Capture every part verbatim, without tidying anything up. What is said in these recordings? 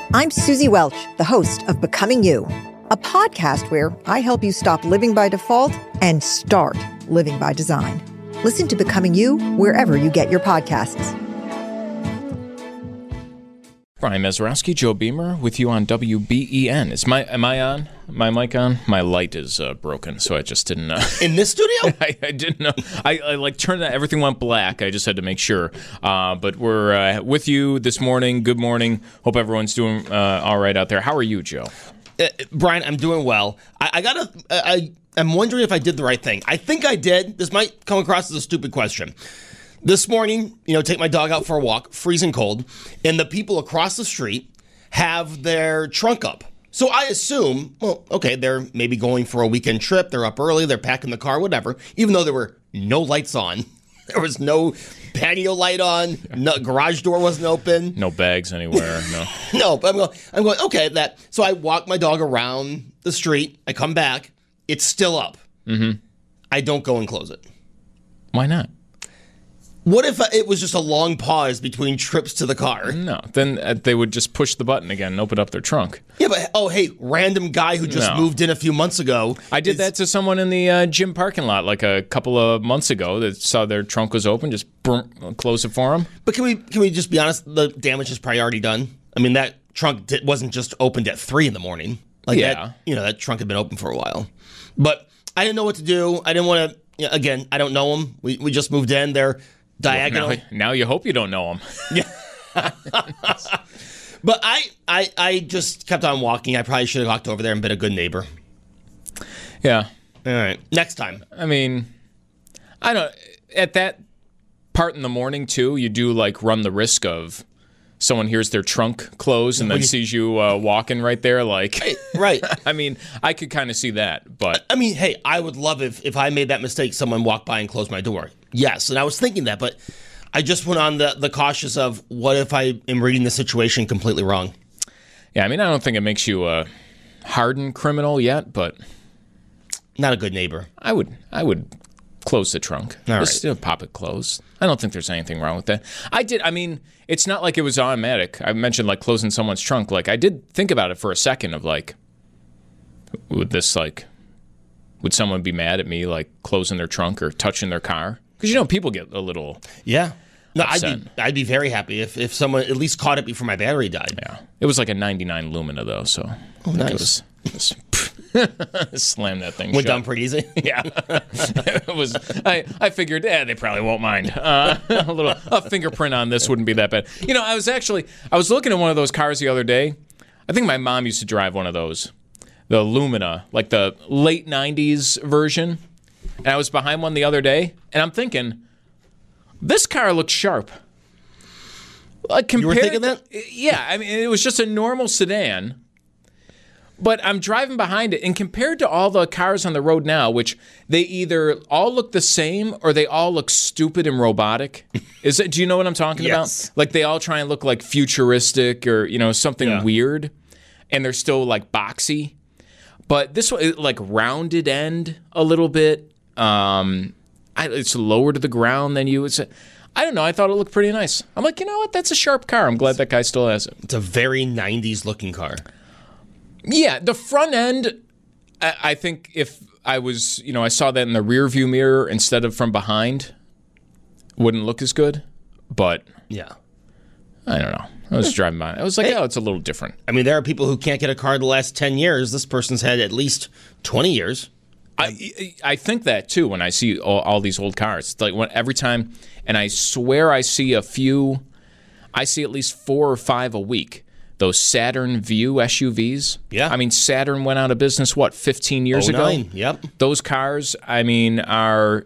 I'm Susie Welch, the host of Becoming You, a podcast where I help you stop living by default and start living by design. Listen to Becoming You wherever you get your podcasts. Brian Mazurowski, Joe Beamer, with you on W B E N. Is my am I on? My mic on? My light is uh, broken, so I just didn't know. In this studio? I, I didn't know. I, I like turned that. Everything went black. I just had to make sure. Uh, but we're uh, with you this morning. Good morning. Hope everyone's doing uh, all right out there. How are you, Joe? Uh, Brian, I'm doing well. I, I gotta. I I'm wondering if I did the right thing. I think I did. This might come across as a stupid question. This morning, you know, take my dog out for a walk, freezing cold, and the people across the street have their trunk up. So I assume, well, okay, they're maybe going for a weekend trip. They're up early. They're packing the car, whatever, even though there were no lights on. There was no patio light on. No garage door wasn't open. No bags anywhere. No. No, but I'm going, I'm going, okay, that. So I walk my dog around the street. I come back. It's still up. Mm-hmm. I don't go and close it. Why not? What if it was just a long pause between trips to the car? No, then uh, they would just push the button again and open up their trunk. Yeah, but, oh, hey, random guy who just No. moved in a few months ago. I did is- that to someone in the uh, gym parking lot like a couple of months ago that saw their trunk was open, just boom, close it for them. But can we can we just be honest? The damage is probably already done. I mean, that trunk di- wasn't just opened at three in the morning. Like Yeah. that, you know, that trunk had been open for a while. But I didn't know what to do. I didn't want to, you know, again, I don't know them. We, we just moved in. They're diagonal. Now, now you hope you don't know them. Yeah. But I, I I just kept on walking. I probably should have walked over there and been a good neighbor. Yeah. All right. Next time. I mean, I don't. At that part in the morning, too, you do, like, run the risk of someone hears their trunk close and then sees you uh, walking right there, like... Right. right. I mean, I could kind of see that, but... I mean, hey, I would love if, if I made that mistake, someone walked by and closed my door. Yes, and I was thinking that, but I just went on the, the cautious of what if I am reading the situation completely wrong? Yeah, I mean, I don't think it makes you a hardened criminal yet, but... Not a good neighbor. I would I would close the trunk. All Just right. uh, pop it closed. I don't think there's anything wrong with that. I did, I mean, it's not like it was automatic. I mentioned, like, closing someone's trunk. Like, I did think about it for a second of, like, would this, like... Would someone be mad at me, like, closing their trunk or touching their car? Because, you know, people get a little... Yeah. No, I'd Upset. be, I'd be very happy if, if someone at least caught it before my battery died. Yeah. It was like a ninety-nine Lumina, though, so... Oh, I think nice. It was, it was slam that thing Went shut. down pretty easy. Yeah. It was... I, I figured, eh, they probably won't mind. Uh, a little... A fingerprint on this wouldn't be that bad. You know, I was actually... I was looking at one of those cars the other day. I think my mom used to drive one of those. The Lumina, like the late nineties version. And I was behind one the other day, and I'm thinking, this car looks sharp. Like You were compared thinking to- that? Yeah, I mean, it was just a normal sedan. But I'm driving behind it, and compared to all the cars on the road now, which they either all look the same or they all look stupid and robotic. Is it? Do you know what I'm talking Yes. about? Like they all try and look like futuristic or, you know, something Yeah. weird, and they're still like boxy. But this one, it, like rounded end a little bit. Um, I, it's lower to the ground than you would say. I don't know. I thought it looked pretty nice. I'm like, you know what? That's a sharp car. I'm glad that guy still has it. It's a very nineties looking car. Yeah, the front end, I, I think if I was, you know, I saw that in the rear view mirror instead of from behind, wouldn't look as good. But Yeah. I don't know. I was driving by. I was like, Hey. oh, it's a little different. I mean, there are people who can't get a car the last ten years. This person's had at least twenty years. I I think that too when I see all, all these old cars. It's like when, every time, and I swear I see a few, I see at least four or five a week. Those Saturn Vue S U Vs. Yeah. I mean, Saturn went out of business, what, fifteen years ago? oh nine, yep. Those cars, I mean, are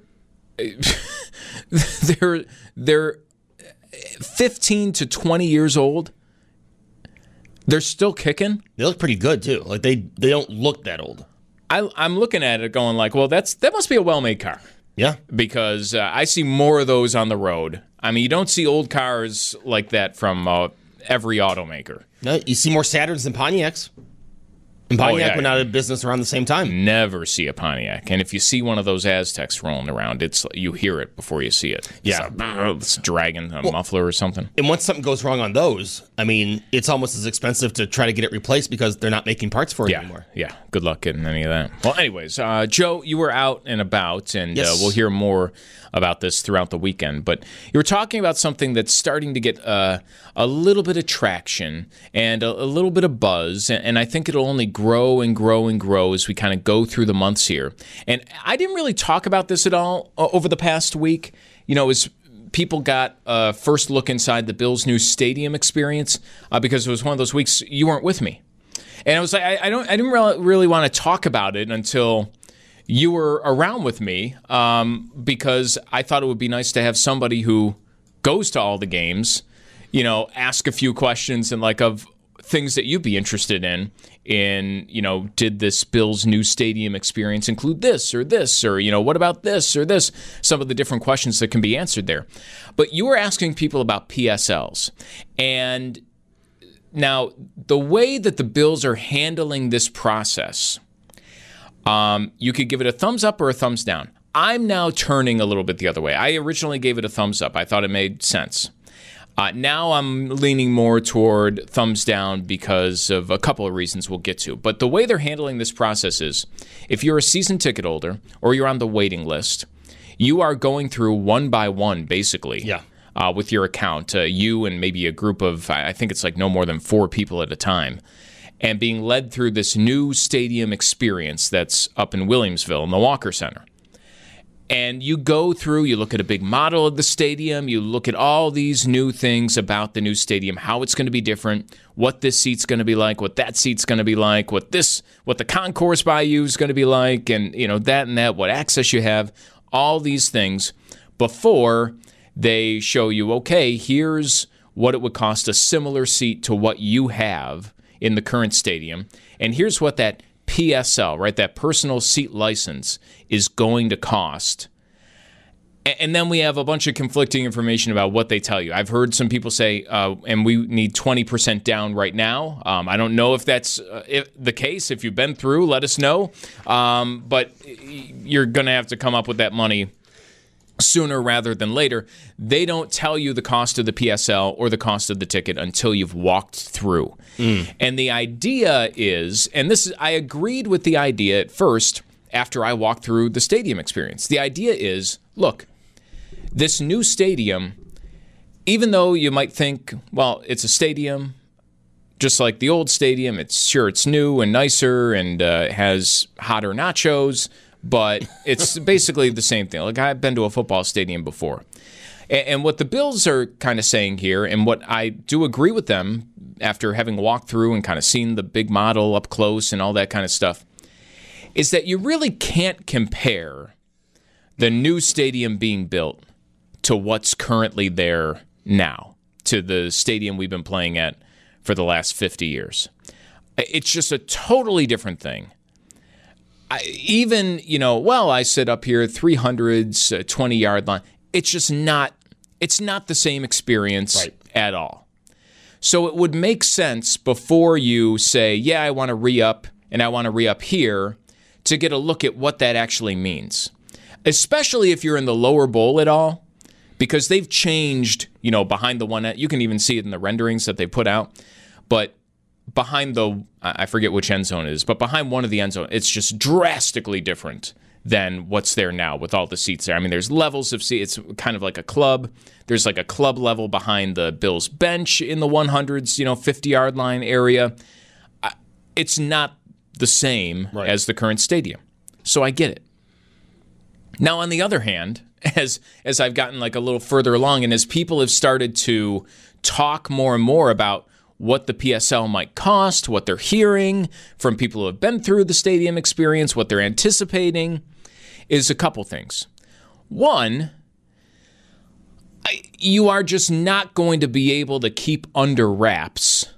they're they're fifteen to twenty years old. They're still kicking. They look pretty good, too. Like, they, they don't look that old. I, I'm looking at it going like, well, that's that must be a well-made car. Yeah. Because uh, I see more of those on the road. I mean, you don't see old cars like that from uh, every automaker. No, you see more Saturns than Pontiacs. And Pontiac Oh, yeah. went out of business around the same time. Never see a Pontiac. And if you see one of those Aztecs rolling around, it's you hear it before you see it. Yeah. It's, like, it's dragging a muffler or something. And once something goes wrong on those, I mean, it's almost as expensive to try to get it replaced because they're not making parts for it yeah, anymore. Yeah, good luck getting any of that. Well, anyways, uh, Joe, you were out and about, and Yes. uh, we'll hear more about this throughout the weekend. But you were talking about something that's starting to get uh, a little bit of traction and a, a little bit of buzz, and, and I think it'll only grow and grow and grow as we kind of go through the months here. And I didn't really talk about this at all uh, over the past week. You know, as people got a first look inside the Bills' new stadium experience uh, because it was one of those weeks you weren't with me. And I was like, I, I don't, I didn't really, really want to talk about it until you were around with me, um, because I thought it would be nice to have somebody who goes to all the games, you know, ask a few questions and like of things that you'd be interested in. In, you know, did this Bills' new stadium experience include this or this, or, you know, what about this or this? Some of the different questions that can be answered there. But you were asking people about P S Ls. And now the way that the Bills are handling this process, Um, you could give it a thumbs up or a thumbs down. I'm now turning a little bit the other way. I originally gave it a thumbs up. I thought it made sense. Uh, now I'm leaning more toward thumbs down because of a couple of reasons we'll get to. But the way they're handling this process is, if you're a season ticket holder or you're on the waiting list, you are going through one by one, basically. Yeah. Uh, with your account, uh, you and maybe a group of, I think it's like no more than four people at a time, and being led through this new stadium experience that's up in Williamsville in the Walker Center. And you go through, you look at a big model of the stadium, you look at all these new things about the new stadium, how it's going to be different, what this seat's going to be like, what that seat's going to be like, what this, what the concourse Bayou is going to be like, and you know that and that, what access you have, all these things before they show you, okay, here's what it would cost a similar seat to what you have in the current stadium, and here's what that P S L, right, that personal seat license is going to cost. And then we have a bunch of conflicting information about what they tell you. I've heard some people say, uh, and we need twenty percent down right now. Um, I don't know if that's uh, if the case. If you've been through, let us know. Um, but you're going to have to come up with that money sooner rather than later. They don't tell you the cost of the P S L or the cost of the ticket until you've walked through. Mm. And the idea is, and this is, I agreed with the idea at first after I walked through the stadium experience. The idea is, look, this new stadium, even though you might think, well, it's a stadium, just like the old stadium, it's sure it's new and nicer and uh, has hotter nachos, but it's basically the same thing. Like, I've been to a football stadium before. And, and what the Bills are kind of saying here, and what I do agree with them after having walked through and kind of seen the big model up close and all that kind of stuff, is that you really can't compare the new stadium being built to what's currently there now, to the stadium we've been playing at for the last fifty years. It's just a totally different thing. I, even, you know, well, I sit up here, three hundreds, twenty-yard line. It's just not, it's not the same experience right. at all. So it would make sense before you say, yeah, I want to re-up, and I want to re-up here, to get a look at what that actually means. Especially if you're in the lower bowl at all, because they've changed, you know, behind the one, you can even see it in the renderings that they put out, but behind the, I forget which end zone it is, but behind one of the end zone, it's just drastically different than what's there now with all the seats there. I mean, there's levels of seats. It's kind of like a club. There's like a club level behind the Bills bench in the hundreds, you know, fifty-yard line area. It's not the same right. as the current stadium. So I get it. Now, on the other hand, as as I've gotten like a little further along and as people have started to talk more and more about what the P S L might cost, what they're hearing from people who have been through the stadium experience, what they're anticipating, is a couple things. One, I, you are just not going to be able to keep under wraps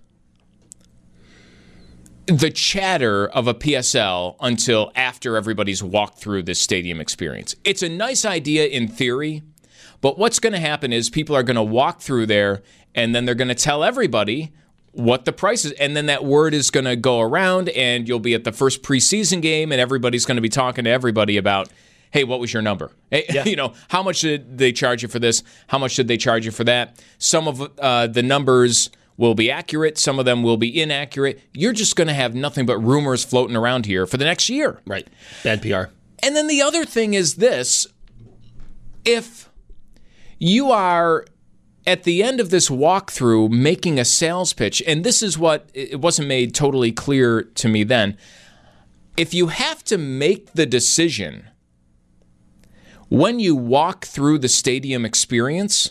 the chatter of a P S L until after everybody's walked through this stadium experience. It's a nice idea in theory, but what's going to happen is people are going to walk through there and then they're going to tell everybody what the price is, and then that word is going to go around and you'll be at the first preseason game and everybody's going to be talking to everybody about, hey, what was your number? Hey, yeah. You know, how much did they charge you for this? How much did they charge you for that? Some of uh, the numbers will be accurate. Some of them will be inaccurate. You're just going to have nothing but rumors floating around here for the next year. Right. Bad P R. And then the other thing is this. If you are at the end of this walkthrough making a sales pitch, and this is what, it wasn't made totally clear to me then, if you have to make the decision when you walk through the stadium experience,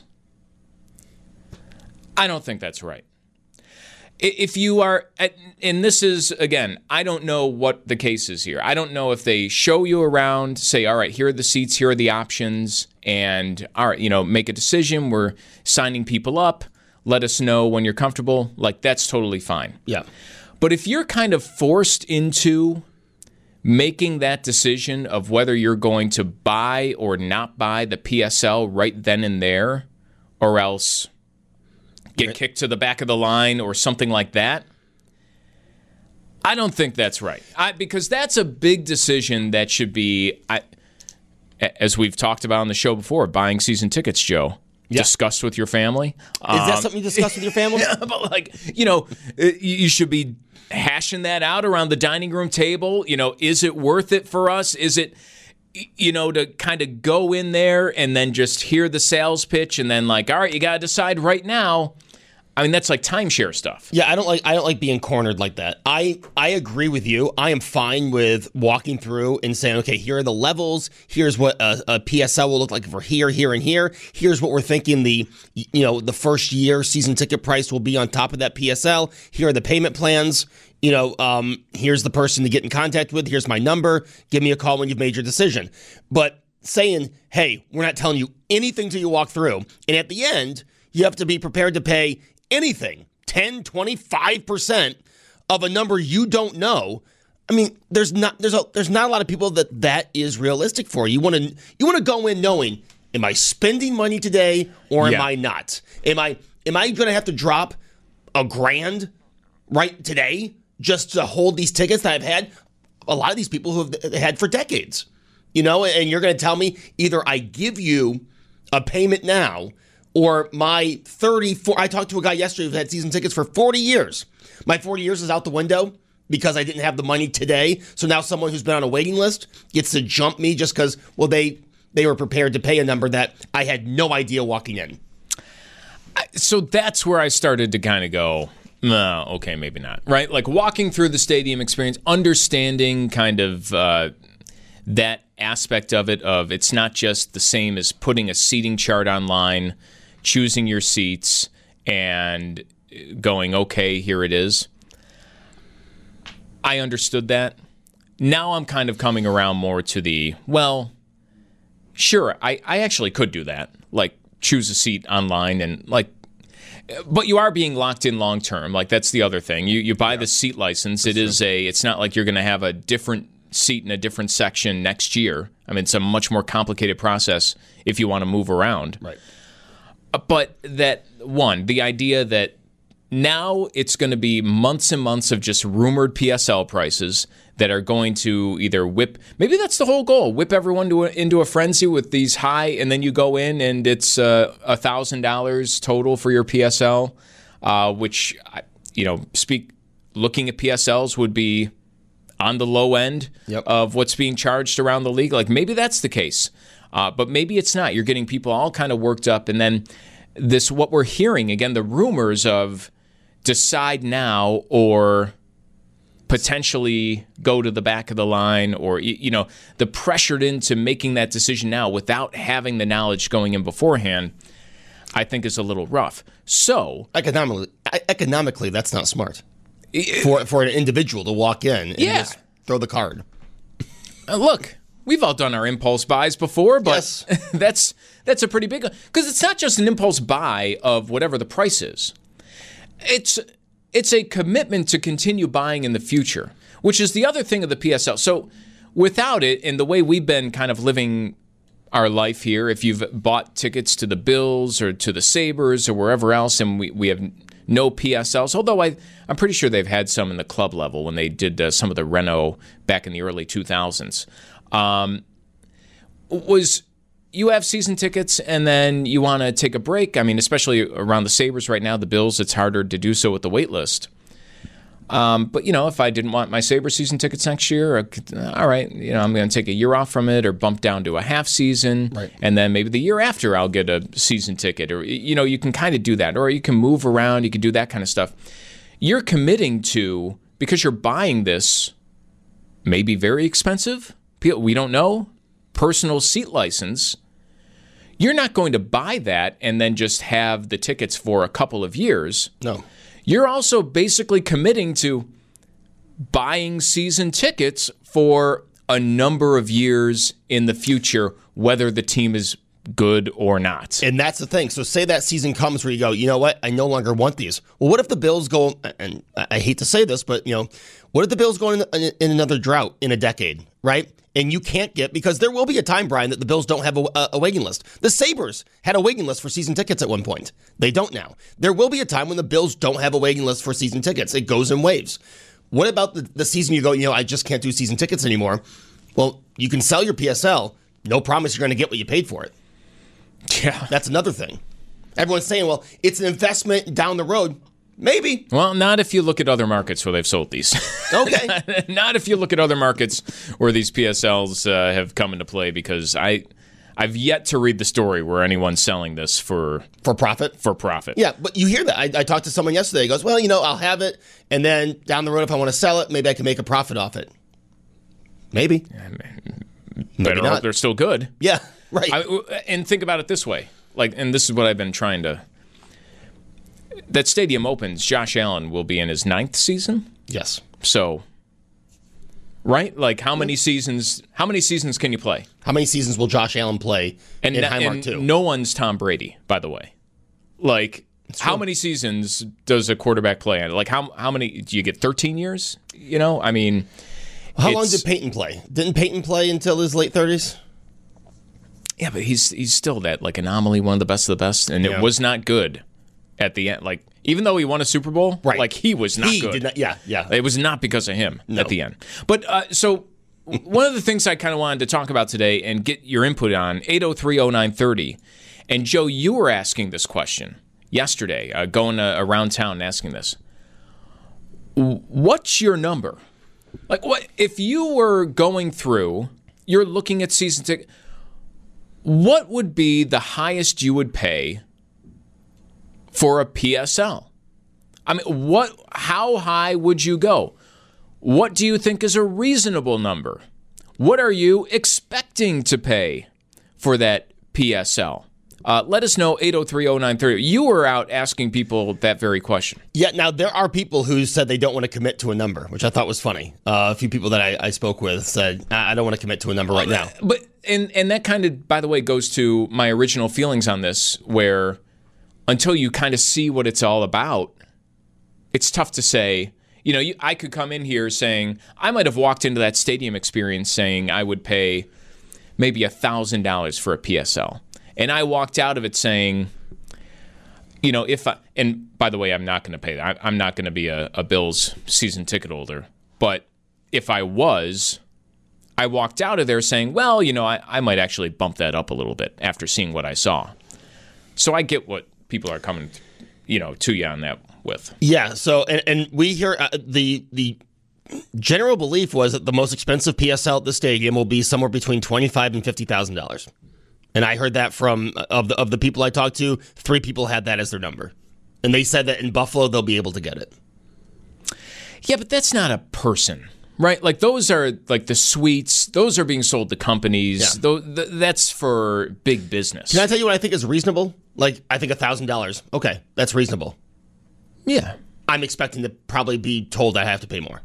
I don't think that's right. If you are, at, and this is, again, I don't know what the case is here. I don't know if they show you around, say, all right, here are the seats, here are the options, and, all right, you know, make a decision. We're signing people up. Let us know when you're comfortable. Like, that's totally fine. Yeah. But if you're kind of forced into making that decision of whether you're going to buy or not buy the P S L right then and there, or else get kicked to the back of the line or something like that, I don't think that's right. I, because that's a big decision that should be, I, as we've talked about on the show before, buying season tickets, Joe. Yeah. Discussed with your family. Is um, that something you discussed with your family? Yeah, but like, you know, you should be hashing that out around the dining room table. You know, is it worth it for us? Is it, you know, to kind of go in there and then just hear the sales pitch and then like, all right, you got to decide right now. I mean, that's like timeshare stuff. Yeah, I don't like I don't like being cornered like that. I, I agree with you. I am fine with walking through and saying, okay, here are the levels. Here's what a, a P S L will look like for here, here, and here. Here's what we're thinking the you know the first year season ticket price will be on top of that P S L. Here are the payment plans. You know, um, here's the person to get in contact with. Here's my number. Give me a call when you've made your decision. But saying, hey, we're not telling you anything till you walk through, and at the end, you have to be prepared to pay anything, ten, twenty-five percent of a number you don't know. I mean, there's not there's a there's not a lot of people that that is realistic for. You want to you want to go in knowing, am I spending money today or am yeah. I not? Am I am I going to have to drop a grand right today just to hold these tickets that I've had? A lot of these people who have had for decades, you know, and you're going to tell me either I give you a payment now, or my thirty-four, I talked to a guy yesterday who had season tickets for forty years. My forty years is out the window because I didn't have the money today. So now someone who's been on a waiting list gets to jump me just because, well, they they were prepared to pay a number that I had no idea walking in. So that's where I started to kind of go, no, okay, maybe not. Right? Like walking through the stadium experience, understanding kind of uh, that aspect of it, of it's not just the same as putting a seating chart online, choosing your seats, and going, okay, here it is. I understood that. Now I'm kind of coming around more to the, well, sure, I, I actually could do that. Like, choose a seat online and, like, but you are being locked in long term. Like, that's the other thing. You you buy yeah. the seat license. It is a, it's not like you're going to have a different seat in a different section next year. I mean, it's a much more complicated process if you want to move around. Right. But that, one, the idea that now it's going to be months and months of just rumored P S L prices that are going to either whip, maybe that's the whole goal, whip everyone to a, into a frenzy with these high, and then you go in and it's uh, one thousand dollars total for your P S L, uh, which, you know, speak looking at P S Ls would be on the low end yep. of what's being charged around the league. Like, maybe that's the case, uh, but maybe it's not. You're getting people all kind of worked up, and then this, what we're hearing, again, the rumors of decide now or potentially go to the back of the line, or, you know, the pressured into making that decision now without having the knowledge going in beforehand, I think is a little rough. So economically, economically, that's not smart for for an individual to walk in and yeah. just throw the card. Uh, look, we've all done our impulse buys before, but yes. that's that's a pretty big one, because it's not just an impulse buy of whatever the price is. It's it's a commitment to continue buying in the future, which is the other thing of the P S L. So without it, and the way we've been kind of living our life here, if you've bought tickets to the Bills or to the Sabres or wherever else, and we, we have no P S Ls, although I, I'm pretty sure they've had some in the club level when they did uh, some of the reno back in the early two thousands, um, was you have season tickets and then you want to take a break, I mean, especially around the Sabres right now, the Bills, it's harder to do so with the wait list. Um, but, you know, if I didn't want my Sabres season tickets next year, I could, all right, you know, I'm going to take a year off from it or bump down to a half season. Right. And then maybe the year after I'll get a season ticket. Or, you know, you can kind of do that. Or you can move around. You can do that kind of stuff. You're committing to, because you're buying this, maybe very expensive, we don't know, personal seat license. You're not going to buy that and then just have the tickets for a couple of years. No. You're also basically committing to buying season tickets for a number of years in the future, whether the team is good or not. And that's the thing. So say that season comes where you go, you know what? I no longer want these. Well, what if the Bills go, and I hate to say this, but, you know, what if the Bills go in, in another drought in a decade, right? And you can't get, because there will be a time, Brian, that the Bills don't have a, a waiting list. The Sabres had a waiting list for season tickets at one point. They don't now. There will be a time when the Bills don't have a waiting list for season tickets. It goes in waves. What about the, the season you go, you know, I just can't do season tickets anymore? Well, you can sell your P S L. No promise you're going to get what you paid for it. Yeah. That's another thing. Everyone's saying, well, it's an investment down the road. Maybe. Well, not if you look at other markets where they've sold these. Okay. Not if you look at other markets where these P S Ls uh, have come into play, because I, I've yet to read the story where anyone's selling this for for profit. For profit. Yeah, but you hear that. I, I talked to someone yesterday. He goes, well, you know, I'll have it, and then down the road, if I want to sell it, maybe I can make a profit off it. Maybe. Maybe Better not. hope they're still good. Yeah, right. I, and think about it this way. Like, and this is what I've been trying to... That stadium opens, Josh Allen will be in his ninth season. Yes. So, right? Like, how many seasons? How many seasons can you play? How many seasons will Josh Allen play and in n- Highmark and two? No one's Tom Brady, by the way. Like, how many seasons does a quarterback play? Like, how how many? Do you get thirteen years? You know, I mean, how long did Peyton play? Didn't Peyton play until his late thirties? Yeah, but he's he's still that like anomaly, one of the best of the best, and yeah. it was not good. At the end, like, even though he won a Super Bowl, right. like, he was not he good. Did not, yeah, yeah. It was not because of him no. at the end. But uh, so one of the things I kind of wanted to talk about today and get your input on, eight oh three oh nine thirty. And, Joe, you were asking this question yesterday, uh, going uh, around town and asking this. What's your number? Like, what if you were going through, you're looking at season ticket, what would be the highest you would pay for a P S L? I mean, what? How high would you go? What do you think is a reasonable number? What are you expecting to pay for that P S L? Uh, let us know, eight oh three oh nine thirty. You were out asking people that very question. Yeah, now there are people who said they don't want to commit to a number, which I thought was funny. Uh, a few people that I, I spoke with said, I don't want to commit to a number right now. But and, and that kind of, by the way, goes to my original feelings on this, where until you kind of see what it's all about, it's tough to say. You know, you, I could come in here saying, I might have walked into that stadium experience saying I would pay maybe one thousand dollars for a P S L. And I walked out of it saying, you know, if I, and by the way, I'm not going to pay that. I'm not going to be a, a Bills season ticket holder. But if I was, I walked out of there saying, well, you know, I, I might actually bump that up a little bit after seeing what I saw. So I get what people are coming, you know, to you on that with. Yeah. So, and, and we hear uh, the the general belief was that the most expensive P S L at the stadium will be somewhere between twenty-five and fifty thousand dollars. And I heard that from of the of the people I talked to, three people had that as their number, and they said that in Buffalo they'll be able to get it. Yeah, but that's not a person. Right, like those are like the suites. Those are being sold to companies. Yeah. Though th- that's for big business. Can I tell you what I think is reasonable? Like, I think a thousand dollars. Okay, that's reasonable. Yeah, I'm expecting to probably be told I have to pay more.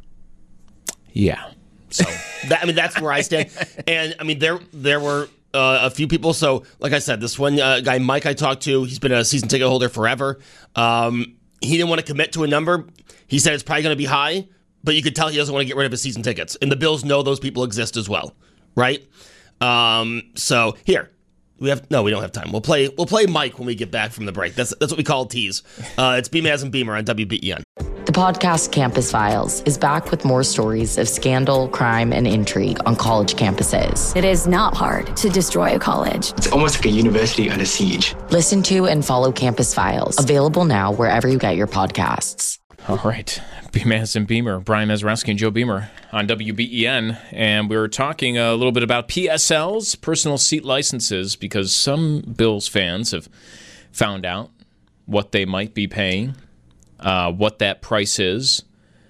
Yeah. So that, I mean, that's where I stand. And I mean, there there were uh, a few people. So, like I said, this one uh, guy Mike I talked to, he's been a season ticket holder forever. Um, he didn't want to commit to a number. He said it's probably going to be high. But you could tell he doesn't want to get rid of his season tickets. And the Bills know those people exist as well, right? Um, so here, we have no, we don't have time. We'll play we'll play Mike when we get back from the break. That's that's what we call a tease. Uh, it's Beamaz and Beamer on W B E N. The podcast Campus Files is back with more stories of scandal, crime, and intrigue on college campuses. It is not hard to destroy a college. It's almost like a university under siege. Listen to and follow Campus Files, available now wherever you get your podcasts. All right. B. Madison Beamer, Brian Mazurowski, and Joe Beamer on W B E N. And we were talking a little bit about P S Ls, personal seat licenses, because some Bills fans have found out what they might be paying, uh, what that price is.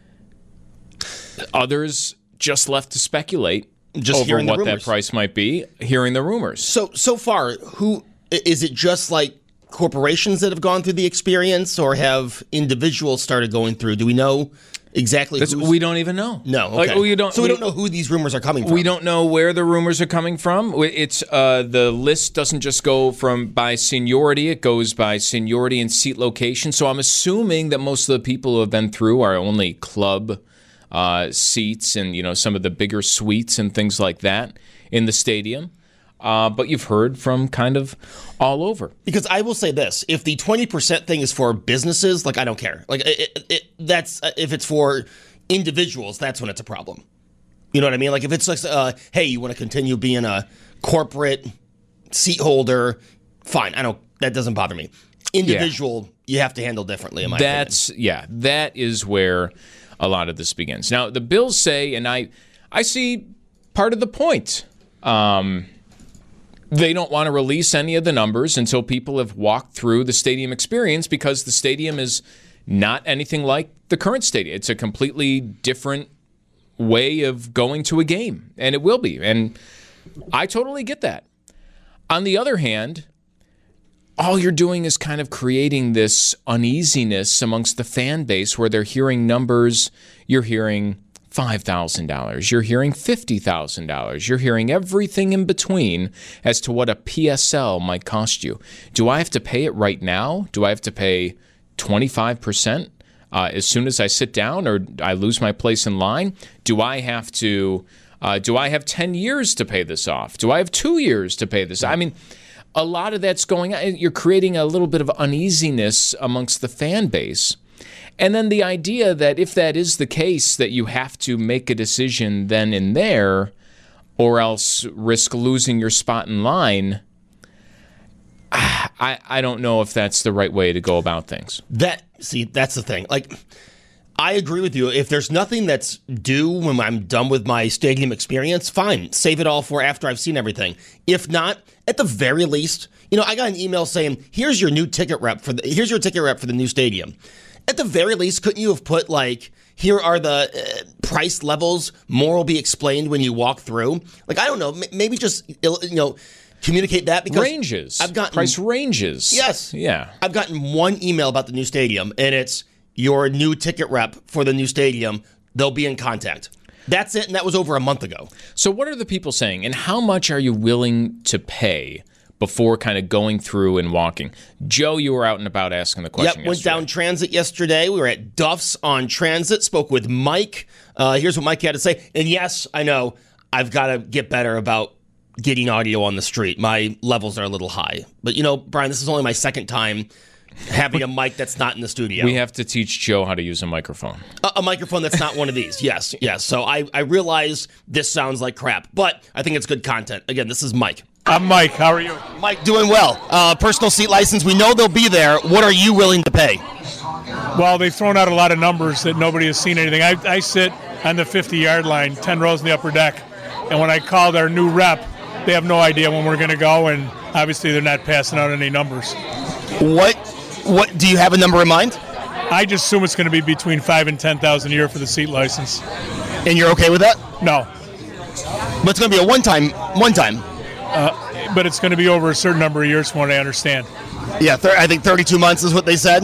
Others just left to speculate just over what that price might be, hearing the rumors. So, so far, who is it just like corporations that have gone through the experience, or have individuals started going through? Do we know exactly? Who's, we don't even know. No, okay. Like, we don't, so we, we don't know who these rumors are coming from. We don't know where the rumors are coming from. It's uh, the list doesn't just go from by seniority; it goes by seniority and seat location. So I'm assuming that most of the people who have been through are only club uh, seats and you know some of the bigger suites and things like that in the stadium. Uh, but you've heard from kind of all over. Because I will say this: if the twenty percent thing is for businesses, like I don't care. Like it, it, it, that's if it's for individuals, that's when it's a problem. You know what I mean? Like if it's like, uh, hey, you want to continue being a corporate seat holder, fine. I don't. That doesn't bother me. Individual, yeah. You have to handle differently. In my that's opinion. yeah. That is where a lot of this begins. Now the Bills say, and I, I see part of the point. Um, They don't want to release any of the numbers until people have walked through the stadium experience, because the stadium is not anything like the current stadium. It's a completely different way of going to a game, and it will be. And I totally get that. On the other hand, all you're doing is kind of creating this uneasiness amongst the fan base where they're hearing numbers. You're hearing five thousand dollars. You're hearing fifty thousand dollars. You're hearing everything in between as to what a P S L might cost you. Do I have to pay it right now? Do I have to pay twenty-five percent uh, as soon as I sit down, or I lose my place in line? Do I have to, uh, do I have ten years to pay this off? Do I have two years to pay this? I mean, a lot of that's going on. You're creating a little bit of uneasiness amongst the fan base. And then the idea that if that is the case, that you have to make a decision then and there, or else risk losing your spot in line, I I don't know if that's the right way to go about things. That see, that's the thing. Like, I agree with you. If there's nothing that's due when I'm done with my stadium experience, fine. Save it all for after I've seen everything. If not, at the very least, you know, I got an email saying, "Here's your new ticket rep for the here's your ticket rep for the new stadium." At the very least, couldn't you have put, like, here are the uh, price levels, more will be explained when you walk through? Like, I don't know, m- maybe just, you know, communicate that. Because ranges. I've gotten, price ranges. Yes. Yeah. I've gotten one email about the new stadium, and it's your new ticket rep for the new stadium. They'll be in contact. That's it, and that was over a month ago. So what are the people saying, and how much are you willing to pay before kind of going through and walking? Joe, you were out and about asking the question. Yep, went yesterday. down Transit yesterday. We were at Duff's on Transit, spoke with Mike. Uh, here's what Mike had to say. And yes, I know, I've got to get better about getting audio on the street. My levels are a little high. But, you know, Brian, this is only my second time having a mic that's not in the studio. We have to teach Joe how to use a microphone. A, a microphone that's not one of these. Yes, yes. So I, I realize this sounds like crap, but I think it's good content. Again, this is Mike. I'm Mike. How are you? Mike, doing well. Uh, personal seat license. We know they'll be there. What are you willing to pay? Well, they've thrown out a lot of numbers that nobody has seen anything. I, I sit on the fifty-yard line, ten rows in the upper deck, and when I called our new rep, they have no idea when we're going to go, and obviously they're not passing out any numbers. What? What? Do you have a number in mind? I just assume it's going to be between five and ten thousand a year for the seat license. And you're okay with that? No. But it's going to be a one-time. One-time. Uh, but it's going to be over a certain number of years from what I understand. Yeah, thir- I think thirty-two months is what they said.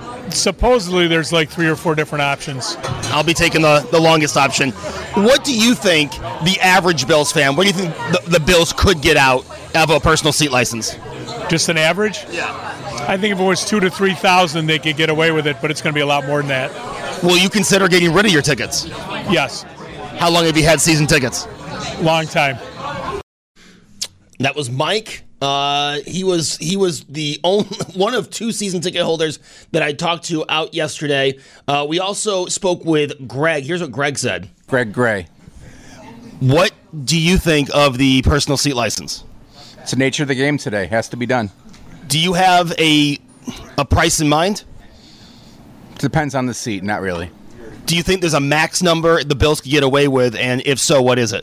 Supposedly there's like three or four different options. I'll be taking the, the longest option. What do you think the average Bills fan, what do you think the, the Bills could get out of a personal seat license? Just an average? Yeah. I think if it was two to three thousand, they could get away with it, but it's going to be a lot more than that. Will you consider getting rid of your tickets? Yes. How long have you had season tickets? Long time. That was Mike. Uh, he was he was the only one of two season ticket holders that I talked to out yesterday. Uh, we also spoke with Greg. Here's what Greg said. Greg Gray. What do you think of the personal seat license? It's the nature of the game today. Has to be done. Do you have a a price in mind? Depends on the seat. Not really. Do you think there's a max number the Bills could get away with, and if so, what is it?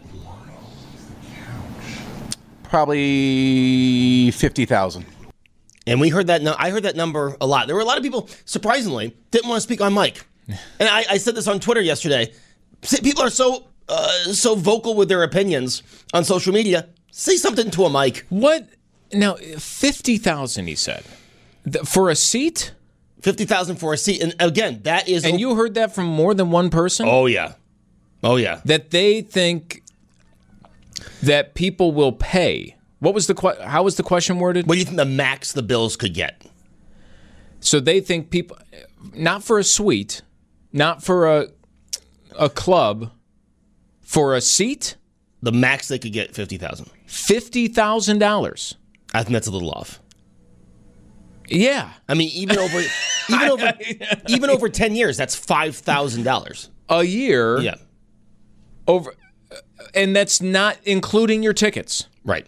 Probably fifty thousand. And we heard that. No, I heard that number a lot. There were a lot of people, surprisingly, didn't want to speak on mic. And I, I said this on Twitter yesterday. People are so uh, so vocal with their opinions on social media. Say something to a mic. What? Now, fifty thousand. He said Th- for a seat. Fifty thousand for a seat, and again, that is. And a- you heard that from more than one person. Oh yeah, oh yeah. That they think that people will pay. What was the que- how was the question worded? What do you think the max the Bills could get? So they think people, not for a suite, not for a a club, for a seat. The max they could get fifty thousand. Fifty thousand dollars. I think that's a little off. Yeah, I mean, even over, even over, even over ten years, that's five thousand dollars a year. Yeah, over, and that's not including your tickets. Right.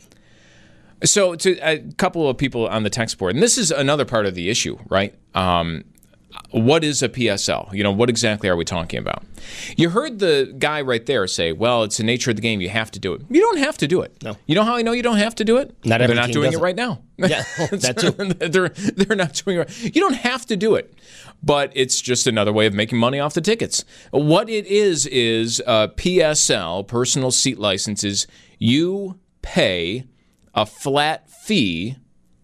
So, to a couple of people on the text board, and this is another part of the issue, right? Um, what is a P S L? You know, what exactly are we talking about? You heard the guy right there say, well, it's the nature of the game. You have to do it. You don't have to do it. No. You know how I know you don't have to do it? Not every They're not team doing does it it. right now. Yeah, that too. they're, they're not doing it right. You don't have to do it, but it's just another way of making money off the tickets. What it is is uh, P S L, personal seat licenses. You pay a flat fee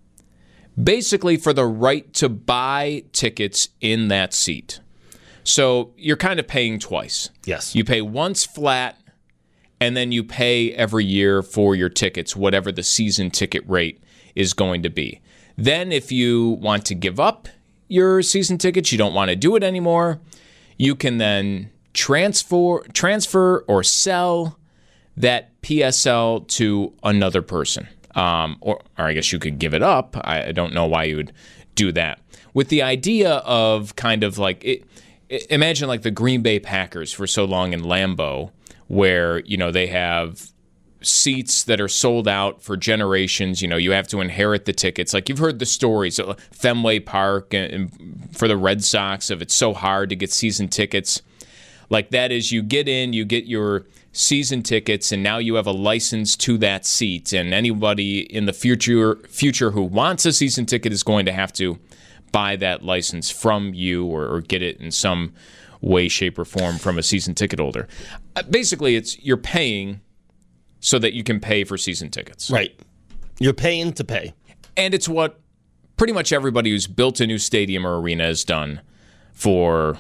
basically for the right to buy tickets in that seat. So you're kind of paying twice. Yes. You pay once flat, and then you pay every year for your tickets, whatever the season ticket rate is going to be. Then if you want to give up your season tickets, you don't want to do it anymore, you can then transfer, transfer or sell that P S L to another person. Um, or, or I guess you could give it up. I, I don't know why you would do that. With the idea of kind of like, it, it, imagine like the Green Bay Packers for so long in Lambeau, where, you know, they have seats that are sold out for generations. You know, you have to inherit the tickets. Like you've heard the stories of Fenway Park and, and for the Red Sox of it's so hard to get season tickets. Like that is, you get in, you get your season tickets, and now you have a license to that seat. And anybody in the future future who wants a season ticket is going to have to buy that license from you or, or get it in some way, shape, or form from a season ticket holder. Uh, basically, it's you're paying so that you can pay for season tickets. Right. You're paying to pay. And it's what pretty much everybody who's built a new stadium or arena has done for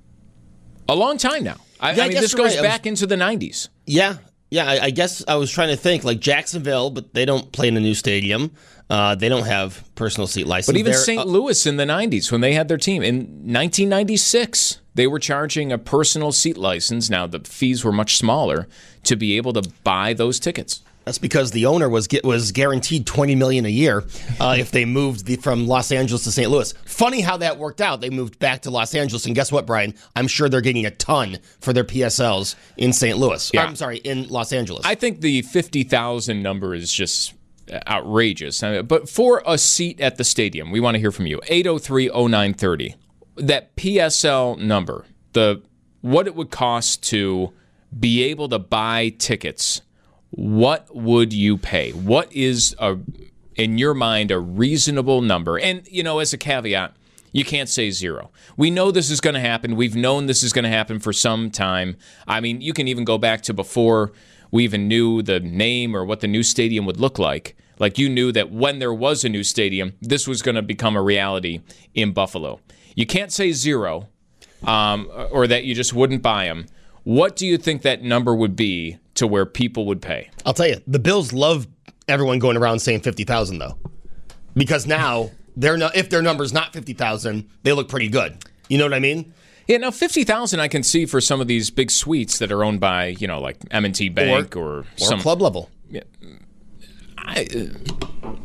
a long time now. I, Yeah, I I mean, guess this you're goes right. I was- back into the nineties. Yeah. Yeah, I, I guess I was trying to think like Jacksonville, but they don't play in a new stadium. Uh, they don't have personal seat license. But even They're, Saint uh, Louis in the nineties, when they had their team, in nineteen ninety-six, they were charging a personal seat license. Now, the fees were much smaller to be able to buy those tickets. That's because the owner was get, was guaranteed twenty million dollars a year uh, if they moved the, from Los Angeles to Saint Louis. Funny how that worked out. They moved back to Los Angeles, and guess what, Brian? I'm sure they're getting a ton for their P S Ls in Saint Louis. Yeah. I'm sorry, in Los Angeles. I think the fifty thousand number is just outrageous. I mean, but for a seat at the stadium, we want to hear from you. eight oh three oh nine thirty. That P S L number, the what it would cost to be able to buy tickets, what would you pay? What is, a, in your mind, a reasonable number? And, you know, as a caveat, you can't say zero. We know this is going to happen. We've known this is going to happen for some time. I mean, you can even go back to before we even knew the name or what the new stadium would look like. Like you knew that when there was a new stadium, this was going to become a reality in Buffalo. You can't say zero um, or that you just wouldn't buy them. What do you think that number would be to where people would pay? I'll tell you, the Bills love everyone going around saying fifty thousand though, because now they're not, if their number's not fifty thousand, they look pretty good. You know what I mean? Yeah, now fifty thousand I can see for some of these big suites that are owned by, you know, like M and T Bank or, Or some club level. I, uh,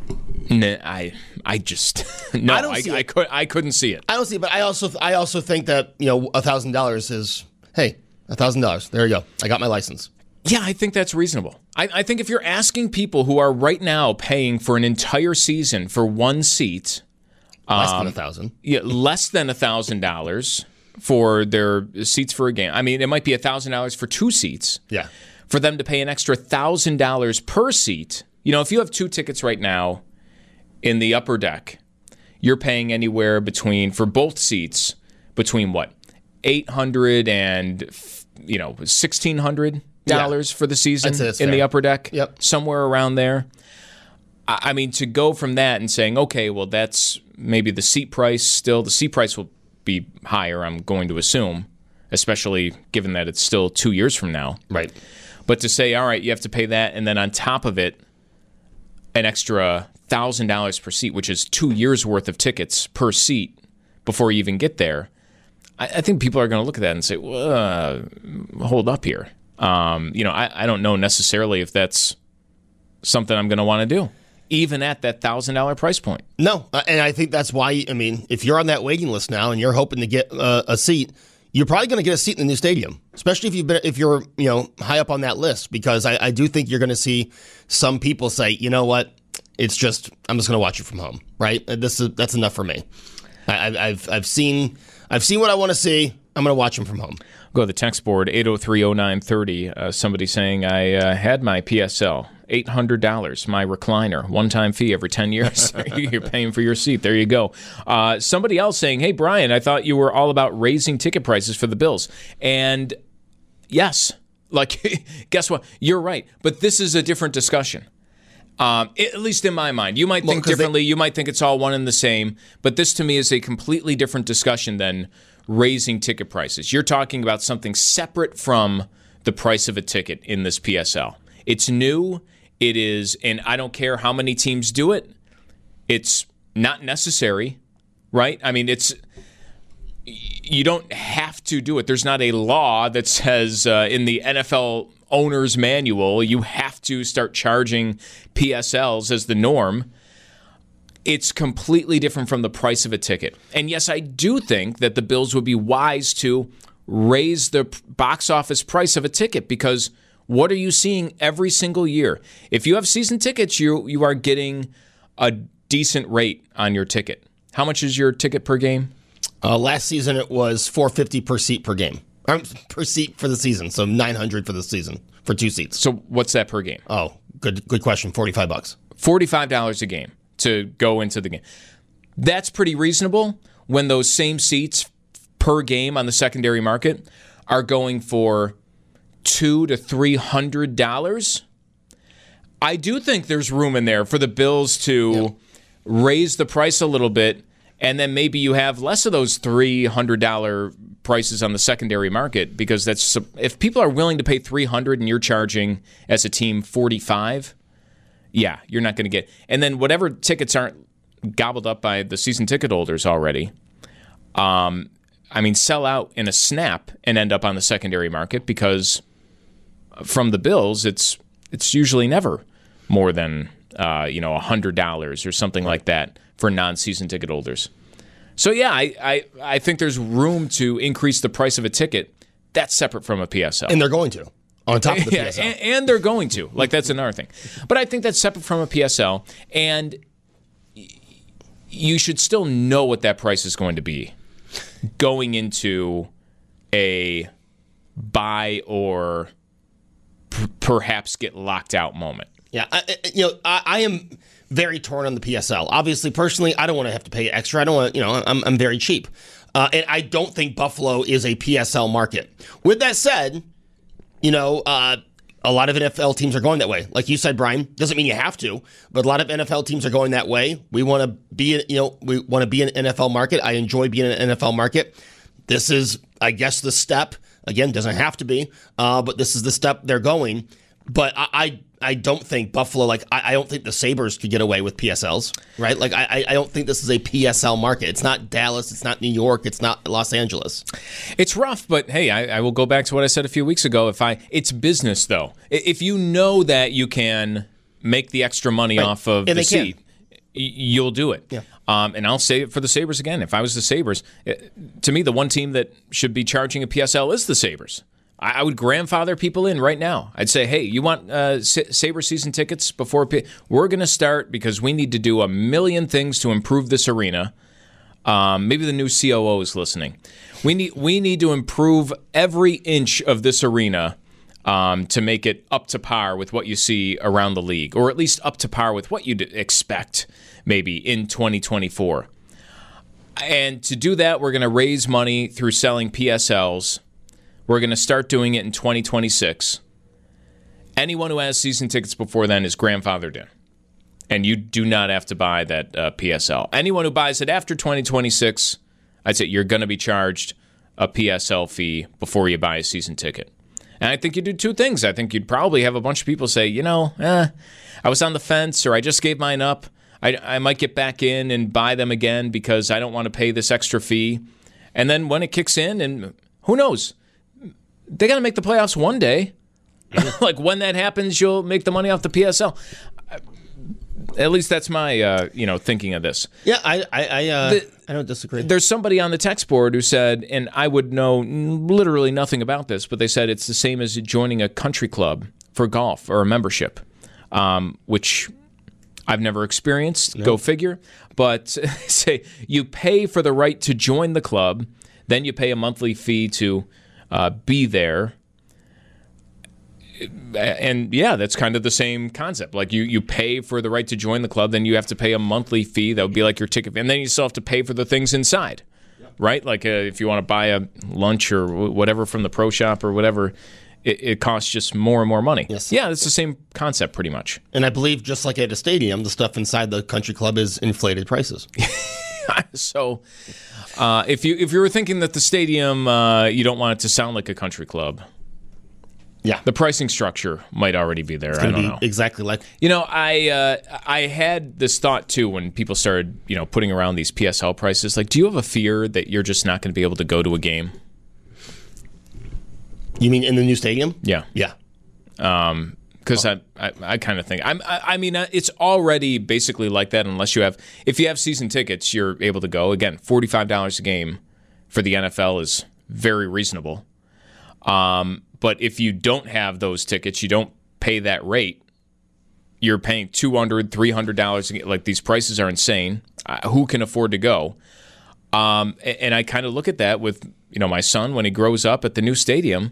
Nah, I I just no, I don't I, see I, it. could I couldn't see it. I don't see, but I also I also think that you know a thousand dollars is hey a thousand dollars. There you go. I got my license. Yeah, I think that's reasonable. I, I think if you're asking people who are right now paying for an entire season for one seat, Less um, than a thousand. Yeah, less than a thousand dollars for their seats for a game. I mean, it might be a thousand dollars for two seats. Yeah. For them to pay an extra thousand dollars per seat. You know, if you have two tickets right now in the upper deck, you're paying anywhere between for both seats between what eight hundred and you know sixteen hundred dollars Yeah. for the season I'd say that's in the fair. upper deck. Yep. Somewhere around there. I I mean, to go from that and saying, okay, well, that's maybe the seat price still. The seat price will be higher, I'm going to assume, especially given that it's still two years from now. Right. But to say, all right, you have to pay that, and then on top of it, an extra one thousand dollars per seat, which is two years' worth of tickets per seat before you even get there, I, I think people are going to look at that and say, well, uh, hold up here. Um, you know, I, I don't know necessarily if that's something I'm going to want to do, even at that one thousand dollars price point. No, uh, and I think that's why, I mean, if you're on that waiting list now and you're hoping to get uh, a seat, you're probably going to get a seat in the new stadium, especially if you've been, if you're, you know, high up on that list, because I, I do think you're going to see some people say, you know what, it's just, I'm just going to watch it from home, right? This is that's enough for me. I, I've, I've I've seen I've seen what I want to see. I'm going to watch them from home. Go to the text board, eight oh three oh nine three oh. Uh, somebody saying, I uh, had my P S L, eight hundred dollars, my recliner, one-time fee every ten years. You're paying for your seat. There you go. Uh, somebody else saying, hey, Brian, I thought you were all about raising ticket prices for the Bills. And yes, like, guess what? You're right. But this is a different discussion. Um, at least in my mind. You might think Well, 'cause differently. they- you might think it's all one and the same. But this, to me, is a completely different discussion than raising ticket prices. You're talking about something separate from the price of a ticket in this P S L. It's new. It is, and I don't care how many teams do it. It's not necessary, right? I mean, it's you don't have to do it. There's not a law that says uh, in the N F L owner's manual you have to start charging P S Ls as the norm. It's completely different from the price of a ticket. And yes, I do think that the Bills would be wise to raise the box office price of a ticket, because what are you seeing every single year? If you have season tickets, you you are getting a decent rate on your ticket. How much is your ticket per game? Uh, last season it was four hundred fifty dollars per seat per game. Um, per seat for the season, so nine hundred dollars for the season for two seats. So what's that per game? Oh, good good question. forty-five bucks. forty-five dollars a game to go into the game. That's pretty reasonable when those same seats per game on the secondary market are going for two to three hundred dollars. I do think there's room in there for the Bills to Yeah. raise the price a little bit, and then maybe you have less of those three hundred dollars prices on the secondary market, because that's if people are willing to pay three hundred dollars and you're charging as a team forty-five, yeah, you're not going to get. And then whatever tickets aren't gobbled up by the season ticket holders already, um, I mean, sell out in a snap and end up on the secondary market, because from the Bills, it's it's usually never more than uh, you know one hundred dollars or something like that for non-season ticket holders. So yeah, I, I I think there's room to increase the price of a ticket. That's separate from a P S L. And they're going to, on top of the Yeah, P S L. and, and they're going to. Like, that's another thing. But I think that's separate from a P S L, and y- you should still know what that price is going to be going into a buy or p- perhaps get locked out moment. Yeah, I, I- you know, I, I am very torn on the P S L. Obviously, personally, I don't want to have to pay extra. I don't want, you know, I'm I'm very cheap, uh, and I don't think Buffalo is a P S L market. With that said, you know, uh, a lot of N F L teams are going that way. Like you said, Brian, doesn't mean you have to, but a lot of N F L teams are going that way. We want to be, you know, we want to be an N F L market. I enjoy being an N F L market. This is, I guess, the step. Again, doesn't have to be, uh, but this is the step they're going. But I, I, I don't think Buffalo, like, I, I don't think the Sabres could get away with P S Ls, right? Like, I, I don't think this is a P S L market. It's not Dallas. It's not New York. It's not Los Angeles. It's rough, but hey, I, I will go back to what I said a few weeks ago. If I, it's business though. I- If you know that you can make the extra money Right. off of And the they can. seat, you'll do it. Yeah. Um, and I'll say it for the Sabres again. If I was the Sabres, it, to me, the one team that should be charging a P S L is the Sabres. I, I would grandfather people in right now. I'd say, hey, you want uh, Sabre season tickets before? P- We're going to start because we need to do a million things to improve this arena. Um, maybe the new C O O is listening. We need we need to improve every inch of this arena um, to make it up to par with what you see around the league, or at least up to par with what you'd expect maybe in twenty twenty-four. And to do that, we're going to raise money through selling P S Ls. We're going to start doing it in twenty twenty-six. Anyone who has season tickets before then is grandfathered in. And you do not have to buy that uh, P S L. Anyone who buys it after twenty twenty-six, I'd say you're going to be charged a P S L fee before you buy a season ticket. And I think you do two things. I think you'd probably have a bunch of people say, you know, eh, I was on the fence, or I just gave mine up. I, I might get back in and buy them again because I don't want to pay this extra fee. And then when it kicks in, and who knows, they got to make the playoffs one day. Like when that happens, you'll make the money off the P S L. At least that's my, uh, you know, thinking of this. Yeah, I, I, I, uh, the, I don't disagree. There's somebody on the text board who said, and I would know literally nothing about this, but they said it's the same as joining a country club for golf or a membership, um, which I've never experienced. No. Go figure. But say you pay for the right to join the club, then you pay a monthly fee to uh, be there. And yeah, that's kind of the same concept. Like you, you pay for the right to join the club, then you have to pay a monthly fee. That would be like your ticket. And then you still have to pay for the things inside, yep. Right? Like uh, if you want to buy a lunch or whatever from the pro shop or whatever, it, it costs just more and more money. Yes. Yeah, it's the same concept pretty much. And I believe just like at a stadium, the stuff inside the country club is inflated prices. So uh, if you if you were thinking that the stadium, uh, you don't want it to sound like a country club, yeah, the pricing structure might already be there. It's I don't be know. Exactly like you know, I uh, I had this thought too when people started, you know, putting around these P S L prices. Like, do you have a fear that you're just not going to be able to go to a game? You mean in the new stadium? Yeah, yeah. Um, because oh. I I, I kind of think I'm I, I mean it's already basically like that unless you have if you have season tickets, you're able to go. Again, forty-five dollars a game for the N F L is very reasonable. Um. But if you don't have those tickets, you don't pay that rate, you're paying two hundred dollars, three hundred dollars. Like, these prices are insane. Uh, who can afford to go? Um, and, and I kind of look at that with, you know, my son when he grows up at the new stadium.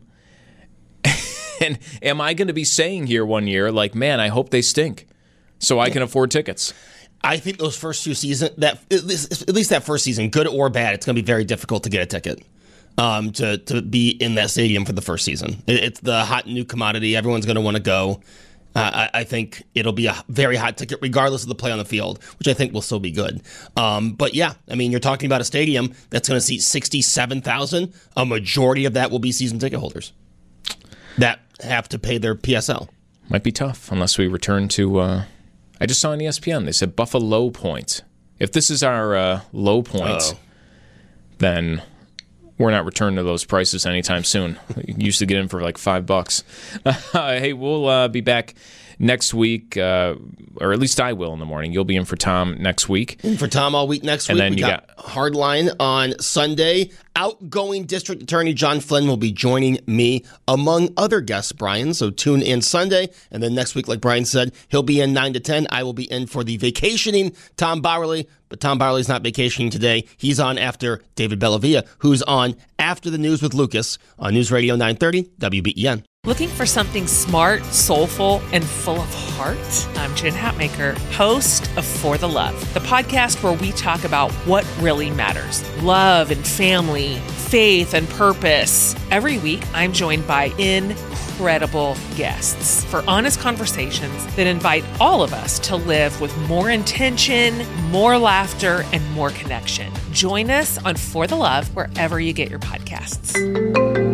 And am I going to be saying here one year, like, man, I hope they stink so I can afford tickets? I think those first few seasons, that at least, at least that first season, good or bad, it's going to be very difficult to get a ticket. Um, to, to be in that stadium for the first season. It, it's the hot new commodity. Everyone's going to want to go. Uh, I, I think it'll be a very hot ticket regardless of the play on the field, which I think will still be good. Um, but yeah, I mean, you're talking about a stadium that's going to seat sixty-seven thousand. A majority of that will be season ticket holders that have to pay their P S L. Might be tough unless we return to, uh, I just saw on E S P N, they said Buffalo Point. If this is our uh, low point, Uh-oh. then we're not returning to those prices anytime soon. You used to get in for like five bucks. Uh, hey, we'll uh, be back next week, uh, or at least I will in the morning. You'll be in for Tom next week. In for Tom all week next and week. Then we you got, got Hardline on Sunday. Outgoing District Attorney John Flynn will be joining me, among other guests, Brian. So tune in Sunday. And then next week, like Brian said, he'll be in nine to ten. I will be in for the vacationing Tom Bowerly. But Tom Bowerly's not vacationing today. He's on after David Bellavia, who's on after the news with Lucas on News Radio nine thirty W B E N. Looking for something smart, soulful, and full of heart? I'm Jen Hatmaker, host of For the Love, the podcast where we talk about what really matters. Love and family, faith and purpose. Every week, I'm joined by incredible guests for honest conversations that invite all of us to live with more intention, more laughter, and more connection. Join us on For the Love wherever you get your podcasts.